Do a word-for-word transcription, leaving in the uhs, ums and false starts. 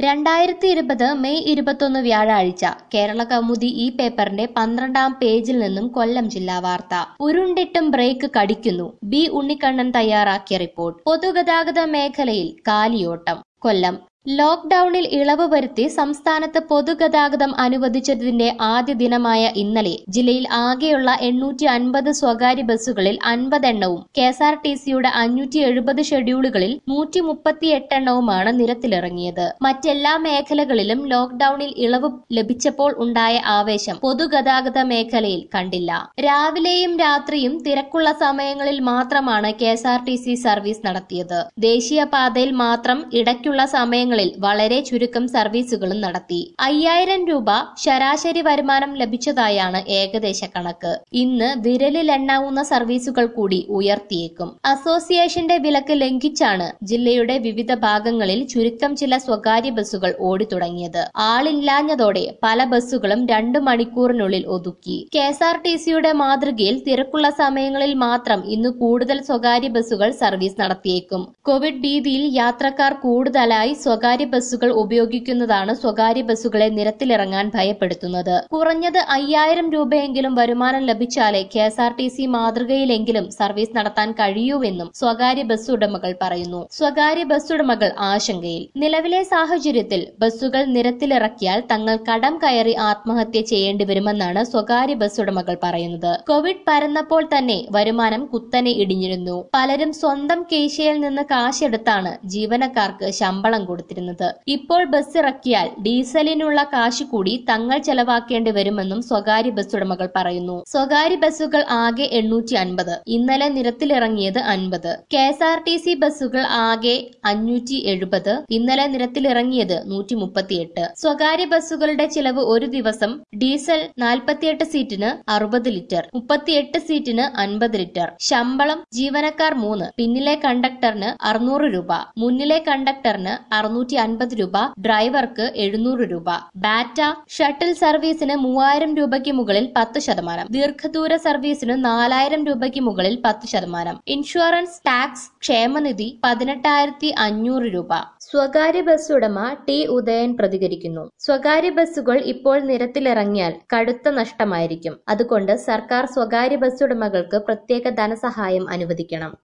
രണ്ടായിരത്തി ഇരുപത് മെയ് ഇരുപത്തൊന്ന് വ്യാഴാഴ്ച കേരള കൗമുദി ഈ പേപ്പറിന്റെ പന്ത്രണ്ടാം പേജിൽ നിന്നും കൊല്ലം ജില്ലാ വാർത്ത. ഉരുണ്ടിട്ടും ബ്രേക്ക് കടിക്കുന്നു. ബി ഉണ്ണിക്കണ്ണൻ തയ്യാറാക്കിയ റിപ്പോർട്ട്. പൊതുഗതാഗത മേഖലയിൽ കാലിയോട്ടം. കൊല്ലം. ലോക്ഡൌണിൽ ഇളവ് വരുത്തി സംസ്ഥാനത്ത് പൊതുഗതാഗതം അനുവദിച്ചതിന്റെ ആദ്യ ദിനമായ ഇന്നലെ ജില്ലയിൽ ആകെയുള്ള എണ്ണൂറ്റി അൻപത് സ്വകാര്യ ബസ്സുകളിൽ അൻപതെണ്ണവും കെ എസ് ആർ ടി സിയുടെ അഞ്ഞൂറ്റി എഴുപത് ഷെഡ്യൂളുകളിൽ നൂറ്റി മുപ്പത്തിയെട്ട് എണ്ണവുമാണ് നിരത്തിലിറങ്ങിയത്. മറ്റെല്ലാ മേഖലകളിലും ലോക്ഡൌണിൽ ഇളവ് ലഭിച്ചപ്പോൾ ഉണ്ടായ ആവേശം പൊതുഗതാഗത മേഖലയിൽ കണ്ടില്ല. രാവിലെയും രാത്രിയും തിരക്കുള്ള സമയങ്ങളിൽ മാത്രമാണ് K S R T C service നടത്തിയത്. ദേശീയപാതയിൽ മാത്രം ഇടയ്ക്കുള്ള സമയങ്ങൾ വളരെ ചുരുക്കം സർവീസുകളും നടത്തി. അയ്യായിരം രൂപ ശരാശരി വരുമാനം ലഭിച്ചതായാണ് ഏകദേശ കണക്ക്. ഇന്ന് വിരലിലെണ്ണാവുന്ന സർവീസുകൾ കൂടി ഉയർത്തിയേക്കും. അസോസിയേഷന്റെ വിലക്ക് ലംഘിച്ചാണ് ജില്ലയുടെ വിവിധ ഭാഗങ്ങളിൽ ചുരുക്കം ചില സ്വകാര്യ ബസ്സുകൾ ഓടിത്തുടങ്ങിയത്. ആളില്ലാഞ്ഞതോടെ പല ബസ്സുകളും രണ്ടു മണിക്കൂറിനുള്ളിൽ ഒതുക്കി. കെ എസ് ആർ ടി സിയുടെ മാതൃകയിൽ തിരക്കുള്ള സമയങ്ങളിൽ മാത്രം ഇന്ന് കൂടുതൽ സ്വകാര്യ ബസ്സുകൾ സർവീസ് നടത്തിയേക്കും. കോവിഡ് ഭീതിയിൽ യാത്രക്കാർ കൂടുതലായി സ്വകാര്യ ബസ്സുകൾ ഉപയോഗിക്കുന്നതാണ് സ്വകാര്യ ബസ്സുകളെ നിരത്തിലിറങ്ങാൻ ഭയപ്പെടുത്തുന്നത്. കുറഞ്ഞത് അയ്യായിരം രൂപയെങ്കിലും വരുമാനം ലഭിച്ചാലേ K S R T C മാതൃകയിലെങ്കിലും സർവീസ് നടത്താൻ കഴിയൂവെന്നും സ്വകാര്യ ബസ് ഉടമകൾ പറയുന്നു. സ്വകാര്യ ബസ് ഉടമകൾ ആശങ്കയിൽ. നിലവിലെ സാഹചര്യത്തിൽ ബസ്സുകൾ നിരത്തിലിറക്കിയാൽ തങ്ങൾ കടം കയറി ആത്മഹത്യ ചെയ്യേണ്ടി വരുമെന്നാണ് സ്വകാര്യ ബസ് ഉടമകൾ പറയുന്നത്. കോവിഡ് പരന്നപ്പോൾ തന്നെ വരുമാനം കുത്തനെ ഇടിഞ്ഞിരുന്നു. പലരും സ്വന്തം കേശയിൽ നിന്ന് കാശെടുത്താണ് ജീവനക്കാർക്ക് ശമ്പളം കൊടുത്തിരുന്നത്. ഇപ്പോൾ ബസ് ഇറക്കിയാൽ ഡീസലിനുള്ള കാശ് കൂടി തങ്ങൾ ചെലവാക്കേണ്ടി വരുമെന്നും സ്വകാര്യ ബസ് ഉടമകൾ പറയുന്നു. സ്വകാര്യ ബസ്സുകൾ ആകെ എണ്ണൂറ്റി അൻപത്. ഇന്നലെ നിരത്തിലിറങ്ങിയത് അൻപത്. K S R T C ബസ്സുകൾ ആകെ അഞ്ഞൂറ്റി എഴുപത്. ഇന്നലെ നിരത്തിലിറങ്ങിയത് നൂറ്റി മുപ്പത്തിയെട്ട്. സ്വകാര്യ ബസ്സുകളുടെ ചിലവ് ഒരു ദിവസം ഡീസൽ നാൽപ്പത്തിയെട്ട് സീറ്റിന് അറുപത് ലിറ്റർ, മുപ്പത്തിയെട്ട് സീറ്റിന് അൻപത് ലിറ്റർ. ശമ്പളം ജീവനക്കാർ മൂന്ന്. പിന്നിലെ കണ്ടക്ടറിന് അറുന്നൂറ് രൂപ, മുന്നിലെ കണ്ടക്ടറിന് അറുന്നൂറ്റി അൻപത് രൂപ, ഡ്രൈവർക്ക് എഴുന്നൂറ് രൂപ. ബാറ്റ ഷട്ടിൽ സർവീസിന് മൂവായിരം രൂപയ്ക്ക് മുകളിൽ പത്ത് ശതമാനം, ദീർഘദൂര സർവീസിന് നാലായിരം രൂപയ്ക്ക് മുകളിൽ പത്ത് ശതമാനം. ഇൻഷുറൻസ്, ടാക്സ്, ക്ഷേമനിധി പതിനെട്ടായിരത്തി അഞ്ഞൂറ് രൂപ. സ്വകാര്യ ബസ് ഉടമ ടി ഉദയൻ പ്രതികരിക്കുന്നു. സ്വകാര്യ ബസ്സുകൾ ഇപ്പോൾ നിരത്തിലിറങ്ങിയാൽ കടുത്ത നഷ്ടമായിരിക്കും. അതുകൊണ്ട് സർക്കാർ സ്വകാര്യ ബസ് ഉടമകൾക്ക് പ്രത്യേക ധനസഹായം അനുവദിക്കണം.